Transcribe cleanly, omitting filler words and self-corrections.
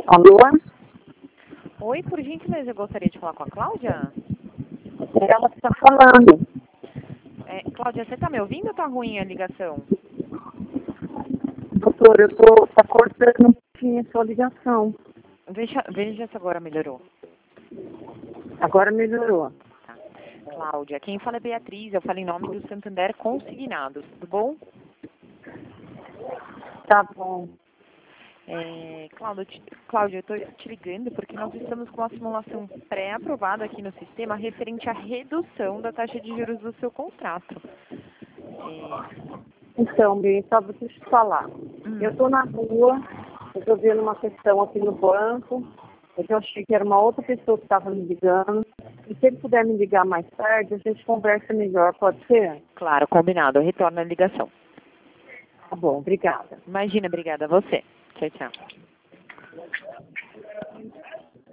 Alô? Oi, por gentileza, eu gostaria de falar com a Cláudia. Ela está falando. Cláudia, você está me ouvindo ou está ruim a ligação? Doutor, tá cortando um pouquinho a sua ligação. Veja se agora melhorou. Agora melhorou. Tá. Cláudia, quem fala é Beatriz, eu falo em nome do Santander Consignados, tudo bom? Tá bom. Cláudia, eu estou te ligando porque nós estamos com uma simulação pré-aprovada aqui no sistema referente à redução da taxa de juros do seu contrato. Então, Bia, só deixa eu te falar. Eu estou na rua, eu estou vendo uma questão aqui no banco, eu achei que era uma outra pessoa que estava me ligando. E se ele puder me ligar mais tarde, a gente conversa melhor, pode ser? Claro, combinado, eu retorno a ligação. Tá bom, obrigada. Imagina, obrigada a você. Tchau, tchau.